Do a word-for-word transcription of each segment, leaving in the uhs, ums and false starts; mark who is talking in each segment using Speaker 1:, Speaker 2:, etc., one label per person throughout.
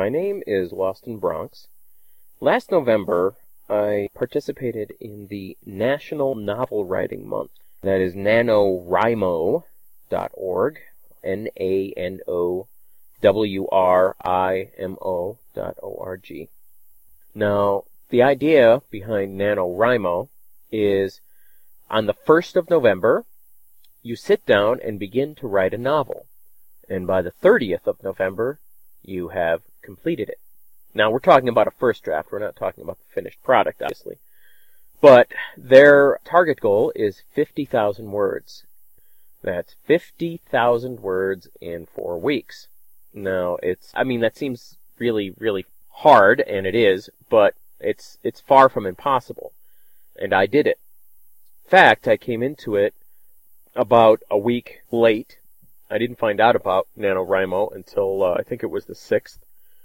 Speaker 1: my name is Loston Bronx. Last November, I participated in the National Novel Writing Month. That is NaNoWriMo dot org, N A N O W R I M O dot O R G. Now, the idea behind NaNoWriMo is on the first of November, you sit down and begin to write a novel. And by the thirtieth of November, you have completed it. Now, we're talking about a first draft. We're not talking about the finished product, obviously. But their target goal is fifty thousand words. That's fifty thousand words in four weeks. Now, it's, I mean, that seems really, really hard, and it is, but it's, it's far from impossible. And I did it. In fact, I came into it about a week late. I didn't find out about NaNoWriMo until uh, I think it was the sixth.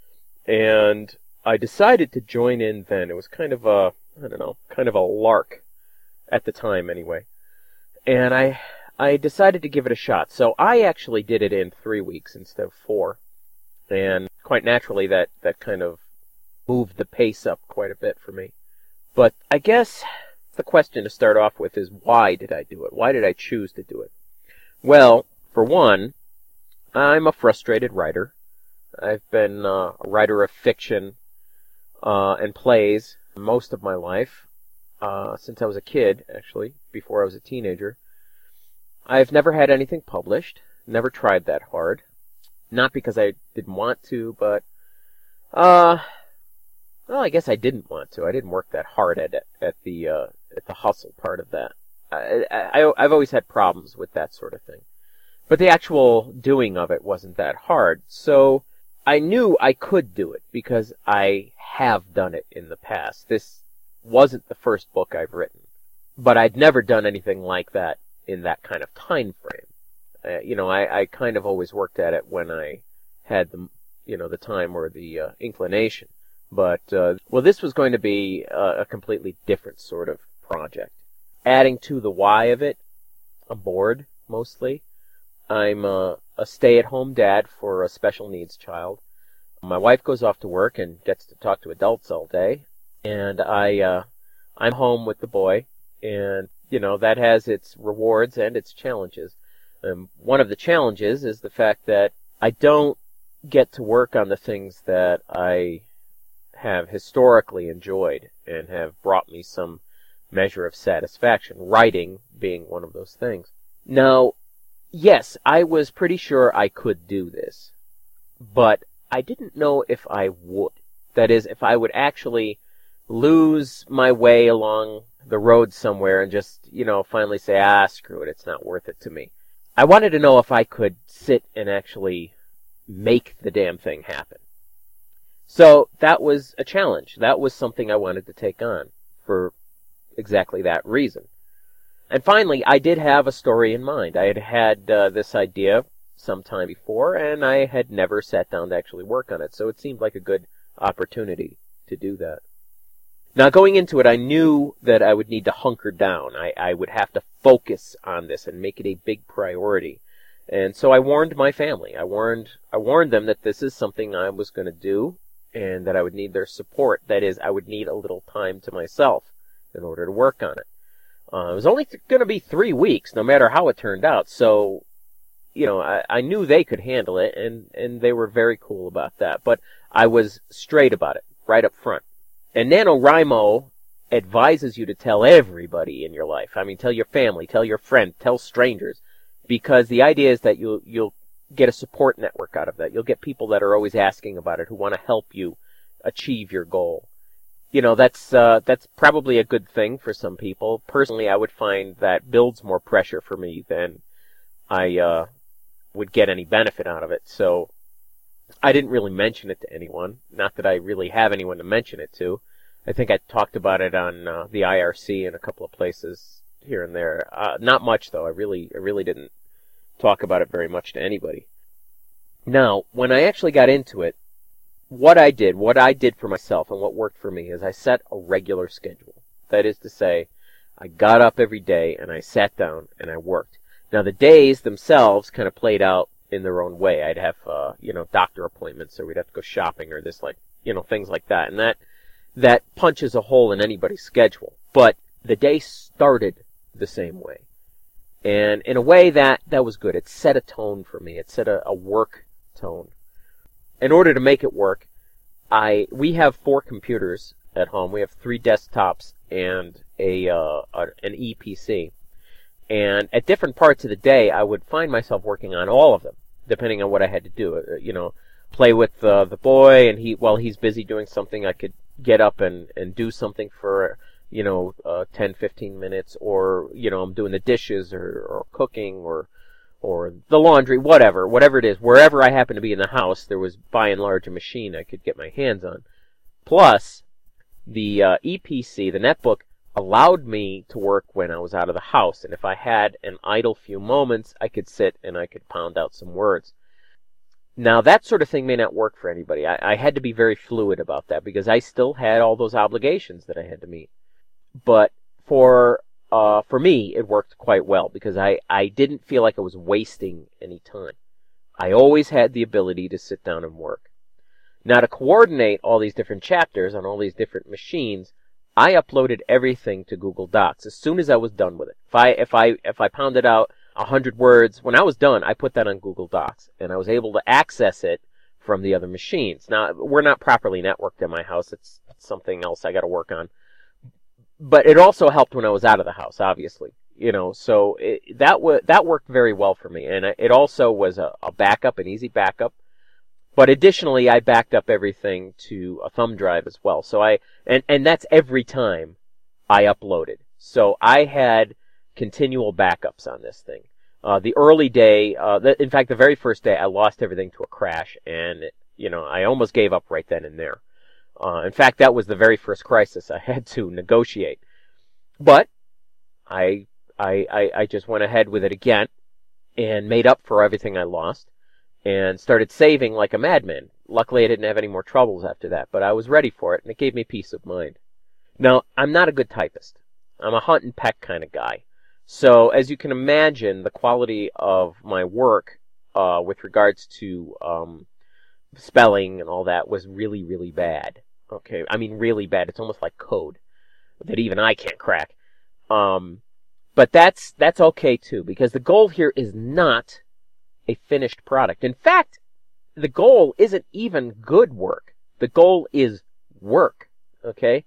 Speaker 1: And I decided to join in then. It was kind of a, I don't know, kind of a lark at the time anyway. And I I decided to give it a shot. So I actually did it in three weeks instead of four. And quite naturally that, that kind of moved the pace up quite a bit for me. But I guess the question to start off with is, why did I do it? Why did I choose to do it? Well, for one, I'm a frustrated writer. I've been uh, a writer of fiction uh, and plays most of my life, uh, since I was a kid, actually, before I was a teenager. I've never had anything published, never tried that hard. Not because I didn't want to, but, uh, well, I guess I didn't want to. I didn't work that hard at it, at the, uh, at the hustle part of that. I, I, I've always had problems with that sort of thing. But the actual doing of it wasn't that hard. So I knew I could do it because I have done it in the past. This wasn't the first book I've written. But I'd never done anything like that in that kind of time frame. Uh, you know, I, I kind of always worked at it when I had the, you know, the time or the uh, inclination. But, uh, well, this was going to be a, a completely different sort of project. Adding to the why of it, I'm bored, mostly. I'm a, a stay-at-home dad for a special needs child. My wife goes off to work and gets to talk to adults all day. And I, uh, I'm home with the boy. And, you know, that has its rewards and its challenges. Um, one of the challenges is the fact that I don't get to work on the things that I have historically enjoyed and have brought me some measure of satisfaction, writing being one of those things. Now, yes, I was pretty sure I could do this, but I didn't know if I would. That is, if I would actually lose my way along the road somewhere and just, you know, finally say, ah, screw it, it's not worth it to me. I wanted to know if I could sit and actually make the damn thing happen. So that was a challenge. That was something I wanted to take on for exactly that reason. And finally, I did have a story in mind. I had had uh, this idea some time before, and I had never sat down to actually work on it, so it seemed like a good opportunity to do that. Now, going into it, I knew that I would need to hunker down. I, I would have to focus on this and make it a big priority. And so I warned my family. I warned I warned them that this is something I was going to do and that I would need their support. That is, I would need a little time to myself in order to work on it. Uh, it was only th- going to be three weeks, no matter how it turned out. So, you know, I, I knew they could handle it, and, and they were very cool about that. But I was straight about it, right up front. And NaNoWriMo advises you to tell everybody in your life. I mean, tell your family, tell your friend, tell strangers. Because the idea is that you'll, you'll get a support network out of that. You'll get people that are always asking about it, who want to help you achieve your goal. You know, that's, uh, that's probably a good thing for some people. Personally, I would find that builds more pressure for me than I, uh, would get any benefit out of it. So, I didn't really mention it to anyone. Not that I really have anyone to mention it to. I think I talked about it on uh, the I R C in a couple of places here and there. Uh, not much, though. I really, I really didn't talk about it very much to anybody. Now, when I actually got into it, what I did, what I did for myself and what worked for me is I set a regular schedule. That is to say, I got up every day and I sat down and I worked. Now, the days themselves kind of played out in their own way. I'd have, uh, you know, doctor appointments, or we'd have to go shopping, or this, like, you know, things like that. And that, that punches a hole in anybody's schedule. But the day started the same way. And in a way, that, that was good. It set a tone for me. It set a, a work tone. In order to make it work, I, we have four computers at home. We have three desktops and a, uh, an E P C. And at different parts of the day, I would find myself working on all of them, depending on what I had to do. Uh, you know, play with uh, the boy, and he, while he's busy doing something, I could get up and, and do something for, you know, uh, ten, fifteen minutes, or, you know, I'm doing the dishes, or, or cooking, or, or the laundry, whatever, whatever it is. Wherever I happen to be in the house, there was, by and large, a machine I could get my hands on. Plus, the uh, E P C, the netbook, allowed me to work when I was out of the house, and if I had an idle few moments, I could sit and I could pound out some words. Now, that sort of thing may not work for anybody. I, I had to be very fluid about that, because I still had all those obligations that I had to meet. But for uh, for me, it worked quite well, because I, I didn't feel like I was wasting any time. I always had the ability to sit down and work. Now, to coordinate all these different chapters on all these different machines, I uploaded everything to Google Docs as soon as I was done with it. If I if I if I pounded out a hundred words, when I was done, I put that on Google Docs, and I was able to access it from the other machines. Now, we're not properly networked in my house. It's, it's something else I got to work on. But it also helped when I was out of the house, obviously. You know, so it, that w- that worked very well for me, and it also was a, a backup, an easy backup. But additionally, I backed up everything to a thumb drive as well. So I, and, and that's every time I uploaded. So I had continual backups on this thing. Uh, the early day, uh, the, in fact, the very first day, I lost everything to a crash, and, you know, I almost gave up right then and there. Uh, in fact, that was the very first crisis I had to negotiate. But I, I, I, I just went ahead with it again and made up for everything I lost, and started saving like a madman. Luckily, I didn't have any more troubles after that, but I was ready for it, and it gave me peace of mind. Now, I'm not a good typist. I'm a hunt and peck kind of guy. So, as you can imagine, the quality of my work uh, with regards to um, spelling and all that was really, really bad. Okay, I mean really bad. It's almost like code that even I can't crack. Um, but that's that's okay too, because the goal here is not a finished product. In fact, the goal isn't even good work. The goal is work. Okay,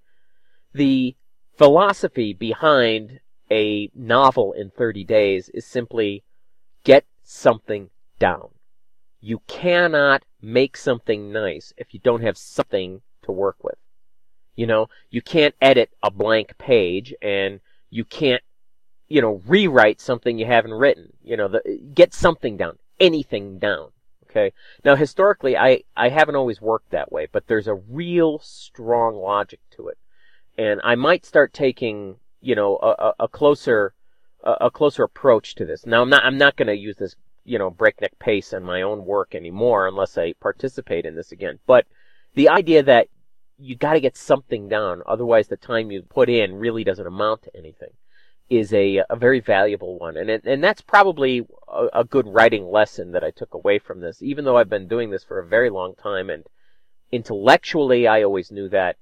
Speaker 1: the philosophy behind a novel in thirty days is simply get something down. You cannot make something nice if you don't have something to work with. You know, you can't edit a blank page, and you can't, you know, rewrite something you haven't written. You know, the, get something down, anything down. Okay. Now, historically, I, I haven't always worked that way, but there's a real strong logic to it. And I might start taking, you know, a, a closer, a closer approach to this. Now, I'm not, I'm not going to use this, you know, breakneck pace in my own work anymore unless I participate in this again. But the idea that you got to get something down, otherwise the time you put in really doesn't amount to anything, is a, a very valuable one. And it, and that's probably a, a good writing lesson that I took away from this, even though I've been doing this for a very long time, and intellectually I always knew that.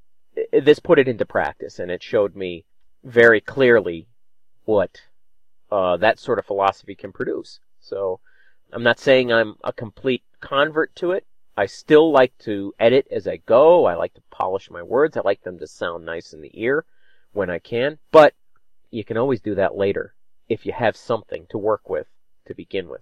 Speaker 1: This put it into practice, and it showed me very clearly what uh, that sort of philosophy can produce. So I'm not saying I'm a complete convert to it. I still like to edit as I go. I like to polish my words. I like them to sound nice in the ear when I can. But you can always do that later if you have something to work with to begin with.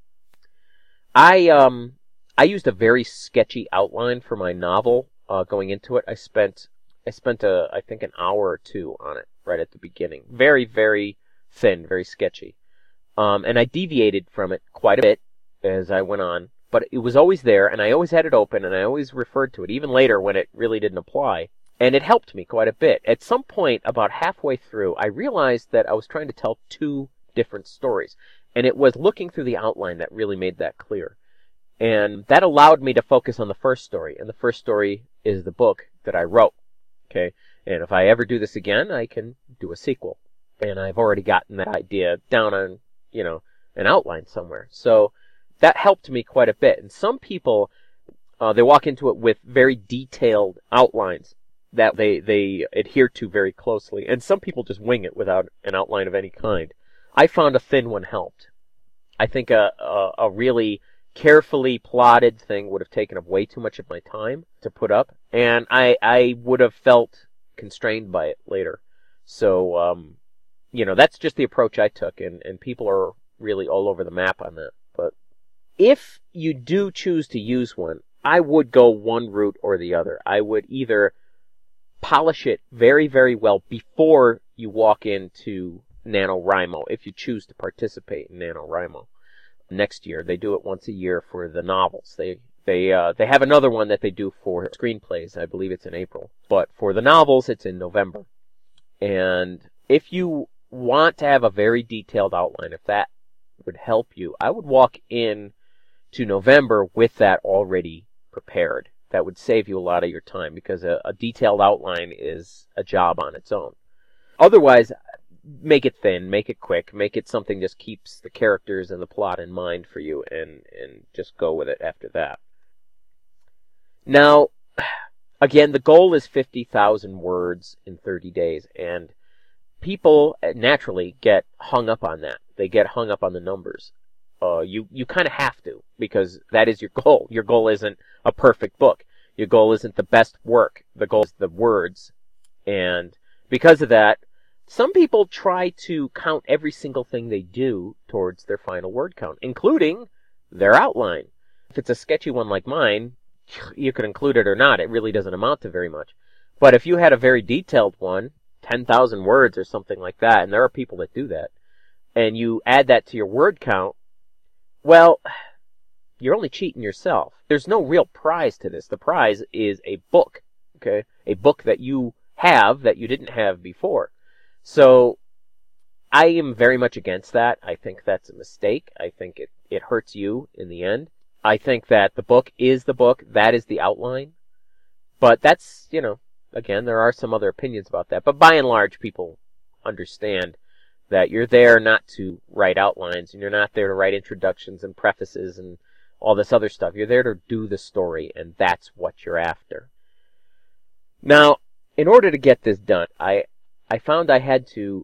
Speaker 1: I um I used a very sketchy outline for my novel uh, going into it. I spent I spent a I think an hour or two on it right at the beginning. Very very thin, very sketchy, um, and I deviated from it quite a bit as I went on. But it was always there, and I always had it open, and I always referred to it, even later when it really didn't apply. And it helped me quite a bit. At some point, about halfway through, I realized that I was trying to tell two different stories. And it was looking through the outline that really made that clear. And that allowed me to focus on the first story. And the first story is the book that I wrote. Okay? And if I ever do this again, I can do a sequel. And I've already gotten that idea down on, you know, an outline somewhere. So that helped me quite a bit. And some people, uh, they walk into it with very detailed outlines that they, they adhere to very closely. And some people just wing it without an outline of any kind. I found a thin one helped. I think a, a, a really carefully plotted thing would have taken up way too much of my time to put up, and I, I would have felt constrained by it later. So, um, you know, that's just the approach I took, and, and people are really all over the map on that. But if you do choose to use one, I would go one route or the other. I would either polish it very, very well before you walk into NaNoWriMo, if you choose to participate in NaNoWriMo next year. They do it once a year for the novels. They they uh, they have another one that they do for screenplays. I believe it's in April. But for the novels, it's in November. And if you want to have a very detailed outline, if that would help you, I would walk in to November with that already prepared. That would save you a lot of your time, because a, a detailed outline is a job on its own. Otherwise, make it thin, make it quick, make it something just keeps the characters and the plot in mind for you, and, and just go with it after that. Now, again, the goal is fifty thousand words in thirty days, and people naturally get hung up on that. They get hung up on the numbers. Uh, you, you kind of have to, because that is your goal. Your goal isn't a perfect book. Your goal isn't the best work. The goal is the words. And because of that, some people try to count every single thing they do towards their final word count, including their outline. If it's a sketchy one like mine, you could include it or not. It really doesn't amount to very much. But if you had a very detailed one, ten thousand words or something like that, and there are people that do that, and you add that to your word count, well, you're only cheating yourself. There's no real prize to this. The prize is a book, okay? A book that you have that you didn't have before. So, I am very much against that. I think that's a mistake. I think it, it hurts you in the end. I think that the book is the book. That is the outline. But that's, you know, again, there are some other opinions about that. But by and large, people understand that you're there not to write outlines, and you're not there to write introductions and prefaces and all this other stuff. You're there to do the story, and that's what you're after. Now, in order to get this done, I I found I had to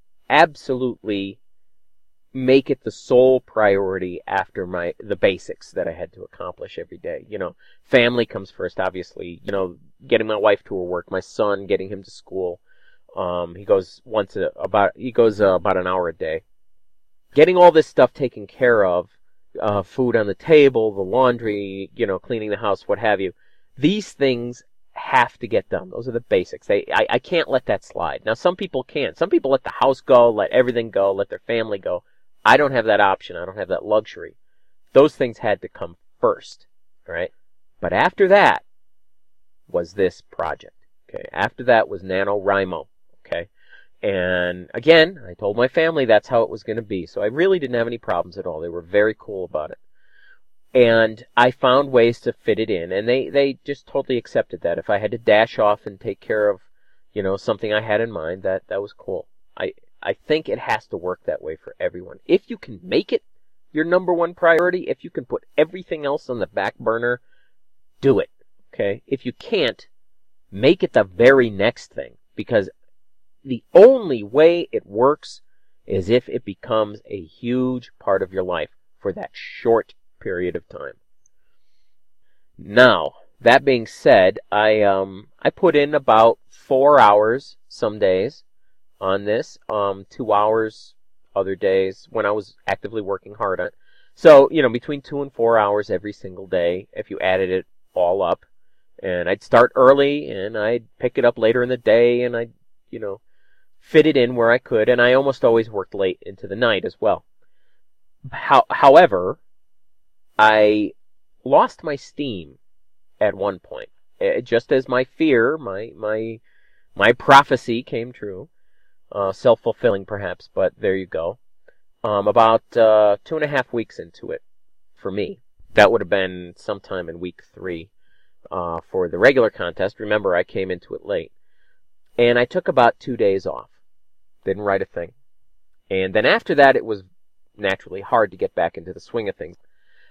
Speaker 1: absolutely make it the sole priority after my the basics that I had to accomplish every day. You know, family comes first, obviously. You know, getting my wife to her work, my son, getting him to school. Um, he goes once a, about he goes uh, about an hour a day. Getting all this stuff taken care of, uh, food on the table, the laundry, you know, cleaning the house, what have you. These things have to get done. Those are the basics. They, I, I can't let that slide. Now, some people can. Some people let the house go, let everything go, let their family go. I don't have that option. I don't have that luxury. Those things had to come first, all right? But after that was this project, okay? After that was NaNoWriMo. Okay, and again, I told my family that's how it was going to be, so I really didn't have any problems at all. They were very cool about it. And I found ways to fit it in, and they, they just totally accepted that. If I had to dash off and take care of, you know, something I had in mind, that, that was cool. I, I think it has to work that way for everyone. If you can make it your number one priority, if you can put everything else on the back burner, do it, okay? If you can't, make it the very next thing, because the only way it works is if it becomes a huge part of your life for that short period of time. Now, that being said, I um I put in about four hours some days on this, um two hours other days when I was actively working hard on it. So, you know, between two and four hours every single day, if you added it all up. And I'd start early, and I'd pick it up later in the day, and I'd, you know, fit it in where I could, and I almost always worked late into the night as well. How, however, I lost my steam at one point. It, just as my fear, my my my prophecy came true. Uh, self-fulfilling, perhaps, but there you go. Um, about uh, two and a half weeks into it, for me. That would have been sometime in week three uh, for the regular contest. Remember, I came into it late. And I took about two days off. Didn't write a thing. And then after that, it was naturally hard to get back into the swing of things.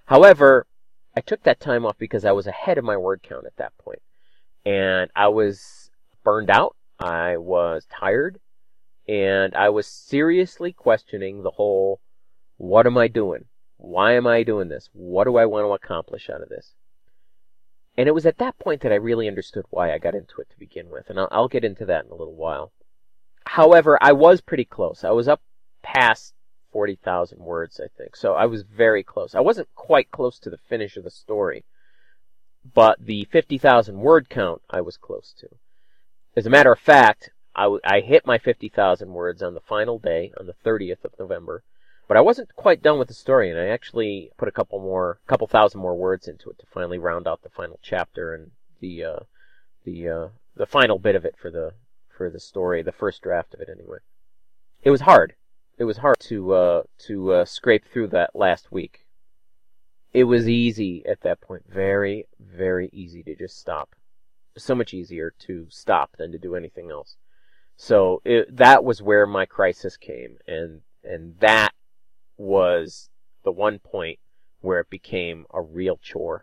Speaker 1: However, I took that time off because I was ahead of my word count at that point. And I was burned out, I was tired, and I was seriously questioning the whole, what am I doing? Why am I doing this? What do I want to accomplish out of this? And it was at that point that I really understood why I got into it to begin with, and I'll, I'll get into that in a little while. However, I was pretty close. I was up past forty thousand words, I think, so I was very close. I wasn't quite close to the finish of the story, but the fifty thousand word count I was close to. As a matter of fact, I, w- I hit my fifty thousand words on the final day, on the thirtieth of November, but I wasn't quite done with the story, and I actually put a couple more, couple thousand more words into it to finally round out the final chapter and the uh, the uh, the final bit of it for the for the story, the first draft of it anyway. It was hard. It was hard to uh, to uh, scrape through that last week. It was easy at that point, very, very easy to just stop. So much easier to stop than to do anything else. So it, that was where my crisis came, and and that was the one point where it became a real chore.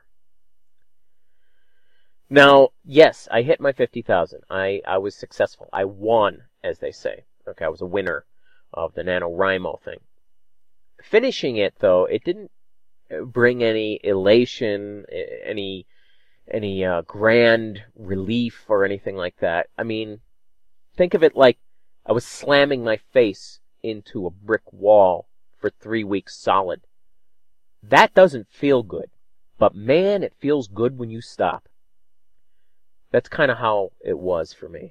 Speaker 1: Now, yes, I hit my fifty thousand. I, I was successful. I won, as they say. Okay, I was a winner of the NaNoWriMo thing. Finishing it, though, it didn't bring any elation, any any uh, grand relief or anything like that. I mean, think of it like I was slamming my face into a brick wall for three weeks solid. That doesn't feel good, but man, it feels good when you stop. That's kind of how it was for me.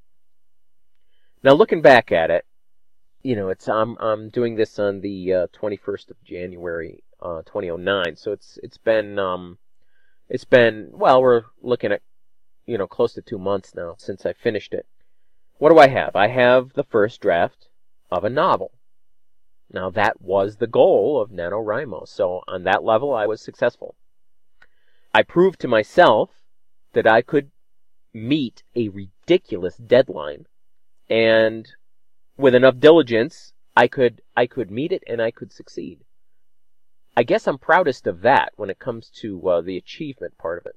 Speaker 1: Now, looking back at it, you know, it's I'm I'm doing this on the uh, twenty-first of January, uh, two thousand nine. So it's it's been um, it's been well, we're looking at, you know, close to two months now since I finished it. What do I have? I have the first draft of a novel. Now, that was the goal of NaNoWriMo, so on that level, I was successful. I proved to myself that I could meet a ridiculous deadline, and with enough diligence, I could I could meet it and I could succeed. I guess I'm proudest of that when it comes to uh, the achievement part of it.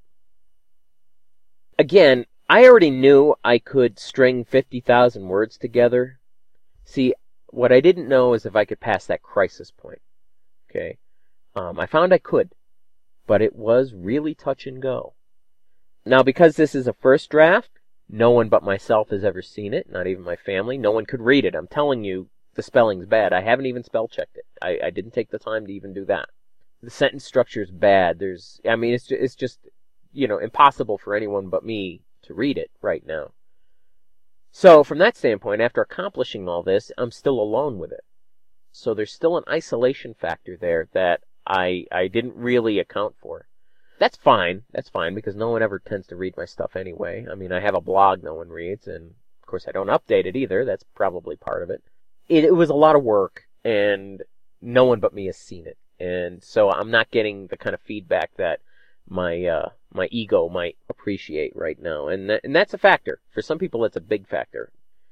Speaker 1: Again, I already knew I could string fifty thousand words together. See, what I didn't know is if I could pass that crisis point. Okay, um, I found I could, but it was really touch and go. Now, because this is a first draft, no one but myself has ever seen it, not even my family. No one could read it. I'm telling you, the spelling's bad. I haven't even spell checked it. I, I didn't take the time to even do that. The sentence structure is bad. There's, I mean, it's it's just, you know, impossible for anyone but me to read it right now. So, from that standpoint, after accomplishing all this, I'm still alone with it. So there's still an isolation factor there that I I didn't really account for. That's fine. That's fine, because no one ever tends to read my stuff anyway. I mean, I have a blog no one reads, and of course I don't update it either. That's probably part of it. It, it was a lot of work, and no one but me has seen it. And so I'm not getting the kind of feedback that my uh, my ego might appreciate right now. And, that, and that's a factor. For some people, it's a big factor.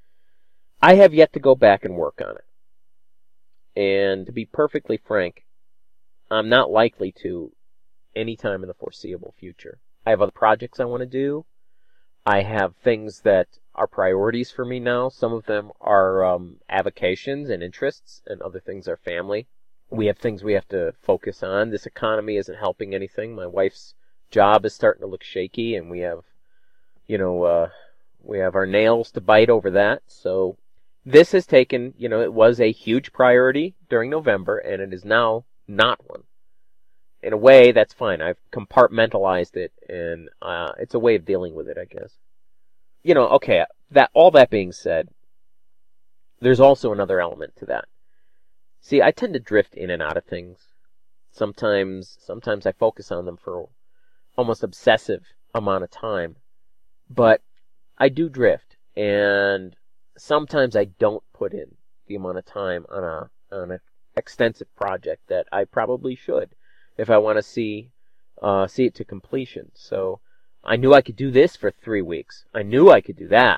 Speaker 1: I have yet to go back and work on it. And to be perfectly frank, I'm not likely to anytime in the foreseeable future. I have other projects I want to do. I have things that are priorities for me now. Some of them are um, avocations and interests, and other things are family. We have things we have to focus on. This economy isn't helping anything. My wife's job is starting to look shaky, and we have, you know, uh, we have our nails to bite over that. So this has taken, you know, it was a huge priority during November, and it is now not one. In a way, that's fine. I've compartmentalized it, and uh, it's a way of dealing with it, I guess. You know, okay, that all that being said, there's also another element to that. See, I tend to drift in and out of things. Sometimes, sometimes I focus on them for almost obsessive amount of time, but I do drift, and sometimes I don't put in the amount of time on a on an extensive project that I probably should, if I want to see uh, see it to completion. So I knew I could do this for three weeks. I knew I could do that.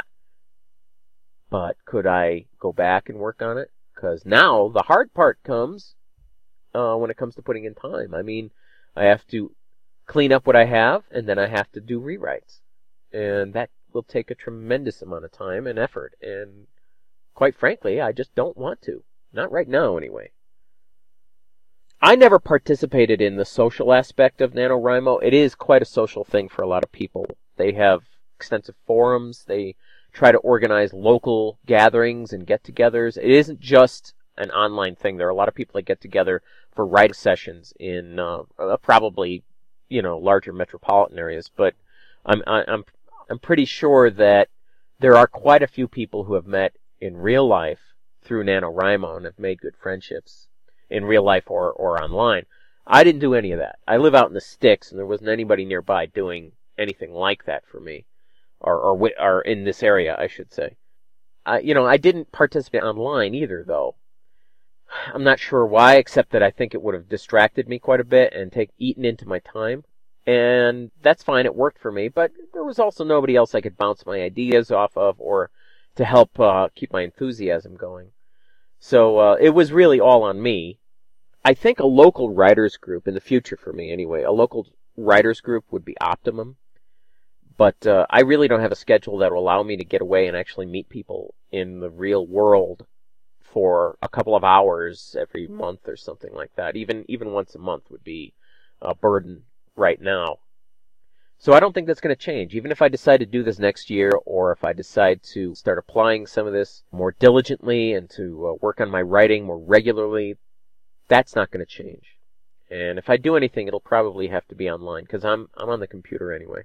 Speaker 1: But could I go back and work on it? Because now the hard part comes uh, when it comes to putting in time. I mean, I have to clean up what I have, and then I have to do rewrites. And that will take a tremendous amount of time and effort. And quite frankly, I just don't want to. Not right now, anyway. I never participated in the social aspect of NaNoWriMo. It is quite a social thing for a lot of people. They have extensive forums. They try to organize local gatherings and get-togethers. It isn't just an online thing. There are a lot of people that get together for writing sessions in uh, probably, you know, larger metropolitan areas. But I'm I'm I'm pretty sure that there are quite a few people who have met in real life through NaNoWriMo and have made good friendships in real life or, or online. I didn't do any of that. I live out in the sticks, and there wasn't anybody nearby doing anything like that for me, or or, or in this area, I should say. I, you know, I didn't participate online either, though. I'm not sure why, except that I think it would have distracted me quite a bit and take eaten into my time. And that's fine, it worked for me, but there was also nobody else I could bounce my ideas off of or to help uh, keep my enthusiasm going. So uh, it was really all on me. I think a local writers group, in the future for me anyway, a local writers group would be optimum. But uh, I really don't have a schedule that will allow me to get away and actually meet people in the real world for a couple of hours every month or something like that. Even even once a month would be a burden right now. So I don't think that's going to change. Even if I decide to do this next year, or if I decide to start applying some of this more diligently and to uh, work on my writing more regularly, that's not going to change. And if I do anything, it'll probably have to be online, because I'm I'm on the computer anyway.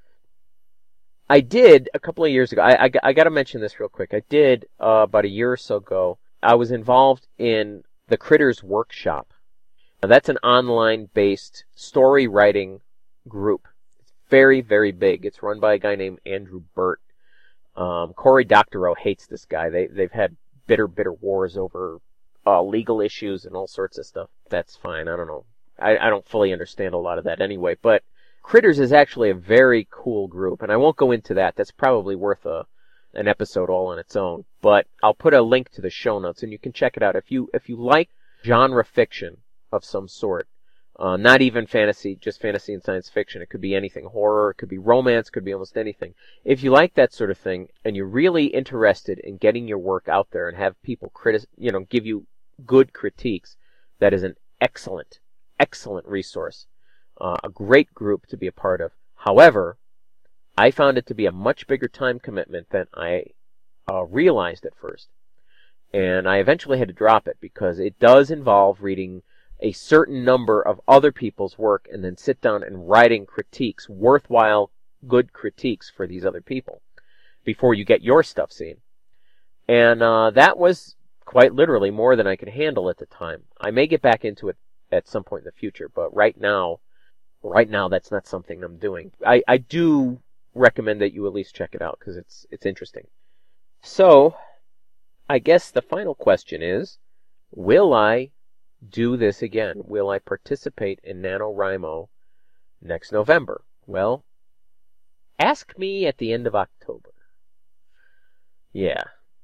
Speaker 1: I did, a couple of years ago, I, I, I got to mention this real quick. I did, uh, about a year or so ago, I was involved in the Critters Workshop. Now, that's an online-based story writing group. It's very, very big. It's run by a guy named Andrew Burt. Um, Cory Doctorow hates this guy. They, they've had bitter, bitter wars over uh, legal issues and all sorts of stuff. That's fine. I don't know. I, I don't fully understand a lot of that anyway, but Critters is actually a very cool group, and I won't go into that. That's probably worth a an episode all on its own. But I'll put a link to the show notes, and you can check it out. If you if you like genre fiction of some sort, uh, not even fantasy, just fantasy and science fiction. It could be anything. Horror, it could be romance, it could be almost anything. If you like that sort of thing, and you're really interested in getting your work out there and have people critic, you know, give you good critiques, that is an excellent, excellent resource. Uh, a great group to be a part of. However, I found it to be a much bigger time commitment than I uh, realized at first. And I eventually had to drop it because it does involve reading a certain number of other people's work and then sit down and writing critiques, worthwhile, good critiques for these other people before you get your stuff seen. And uh, that was quite literally more than I could handle at the time. I may get back into it at some point in the future, but right now, Right now, that's not something I'm doing. I, I do recommend that you at least check it out, because it's it's interesting. So, I guess the final question is, will I do this again? Will I participate in NaNoWriMo next November? Well, ask me at the end of October. Yeah.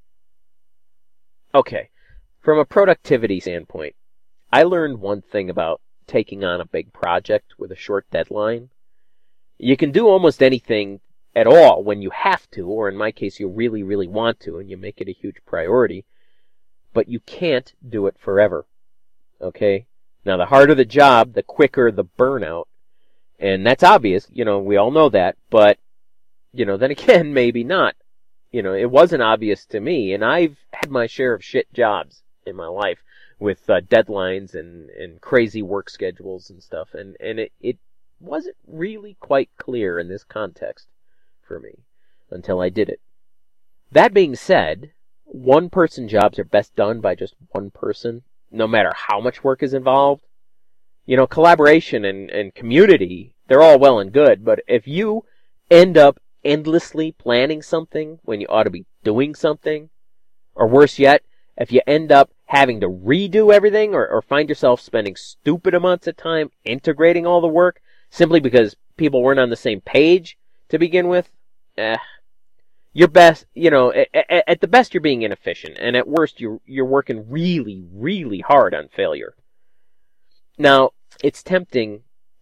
Speaker 1: Okay. From a productivity standpoint, I learned one thing about taking on a big project with a short deadline. You can do almost anything at all when you have to, or in my case, you really, really want to, and you make it a huge priority, but you can't do it forever. Okay? Now, the harder the job, the quicker the burnout, and that's obvious, you know, we all know that, but, you know, then again, maybe not. You know, it wasn't obvious to me, and I've had my share of shit jobs in my life, with uh, deadlines and, and crazy work schedules and stuff. And, and it, it wasn't really quite clear in this context for me until I did it. That being said, one-person jobs are best done by just one person, no matter how much work is involved. You know, collaboration and, and community, they're all well and good, but if you end up endlessly planning something when you ought to be doing something, or worse yet, if you end up having to redo everything or, or find yourself spending stupid amounts of time integrating all the work simply because people weren't on the same page to begin with, eh, you're best, you know, at, at the best you're being inefficient, and at worst you're, you're working really, really hard on failure. Now, it's tempting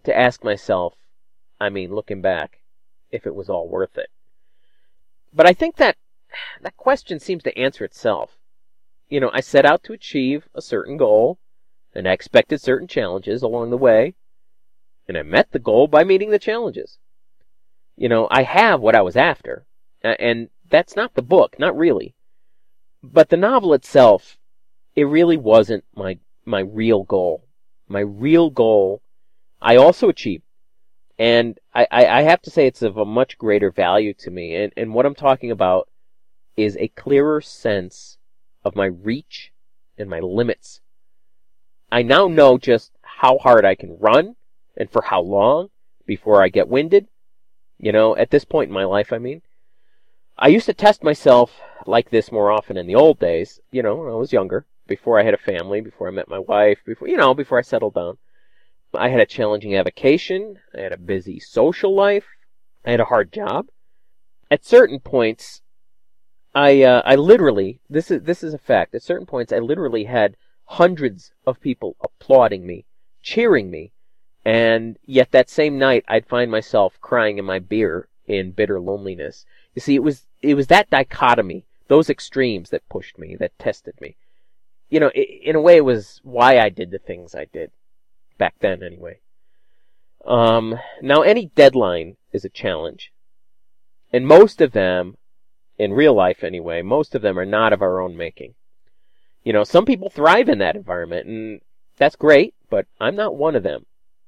Speaker 1: to ask myself, I mean, looking back, if it was all worth it. But I think that that question seems to answer itself. You know, I set out to achieve a certain goal, and I expected certain challenges along the way, and I met the goal by meeting the challenges. You know, I have what I was after, and that's not the book, not really. But the novel itself, it really wasn't my my real goal. My real goal, I also achieved. And I, I, I have to say it's of a much greater value to me. And, and what I'm talking about is a clearer sense of my reach and my limits. I now know just how hard I can run and for how long before I get winded. You know, at this point in my life, I mean. I used to test myself like this more often in the old days, you know, when I was younger, before I had a family, before I met my wife, before, you know, before I settled down. I had a challenging avocation, I had a busy social life, I had a hard job. At certain points, I uh, I literally, this is this is a fact, at certain points I literally had hundreds of people applauding me, cheering me, and yet that same night I'd find myself crying in my beer in bitter loneliness. You see, it was it was that dichotomy, those extremes that pushed me, that tested me. You know, in a way it was why I did the things I did. Back then, anyway. Um, now, any deadline is a challenge. And most of them, in real life anyway, most of them are not of our own making. You know, some people thrive in that environment, and that's great, but I'm not one of them.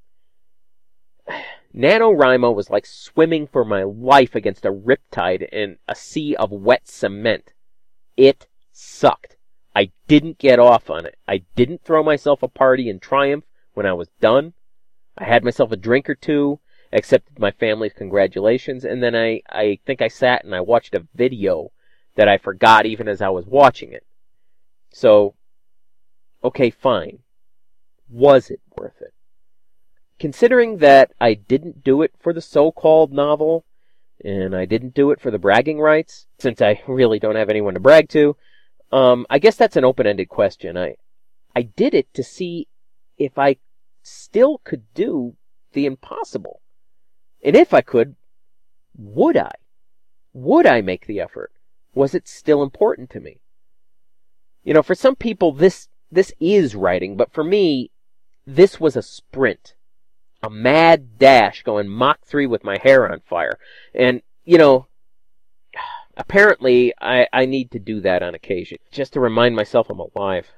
Speaker 1: NaNoWriMo was like swimming for my life against a riptide in a sea of wet cement. It sucked. I didn't get off on it. I didn't throw myself a party in triumph when I was done. I had myself a drink or two, accepted my family's congratulations, and then I, I think I sat and I watched a video that I forgot even as I was watching it. So, okay, fine. Was it worth it? Considering that I didn't do it for the so-called novel, and I didn't do it for the bragging rights, since I really don't have anyone to brag to, um, I guess that's an open-ended question. I, I did it to see if I still could do the impossible. And if I could, would I? Would I make the effort? Was it still important to me? You know, for some people, this this is writing, but for me, this was a sprint. A mad dash going Mach three with my hair on fire. And, you know, apparently I, I need to do that on occasion, just to remind myself I'm alive.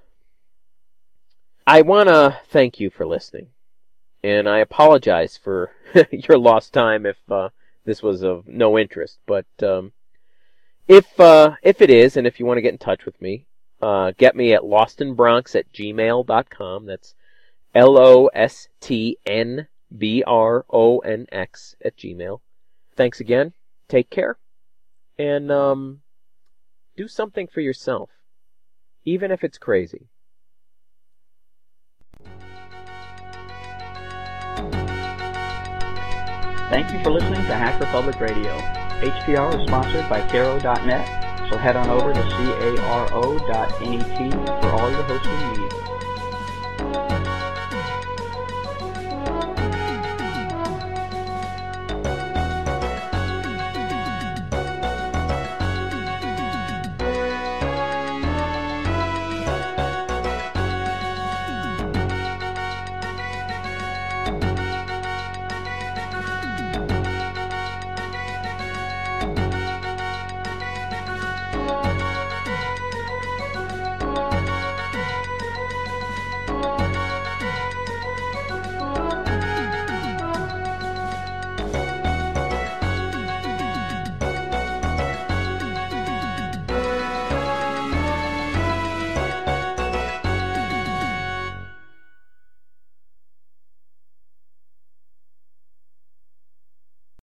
Speaker 1: I want to thank you for listening, and I apologize for your lost time if uh, this was of no interest. But um, if uh, if it is, and if you want to get in touch with me, uh, get me at lostnbronx at gmail dot com. That's L O S T N B R O N X at Gmail. Thanks again. Take care, and um, do something for yourself, even if it's crazy.
Speaker 2: Thank you for listening to Hack Republic Radio. H P R is sponsored by Caro dot net, so head on over to caro dot net for all your hosting needs.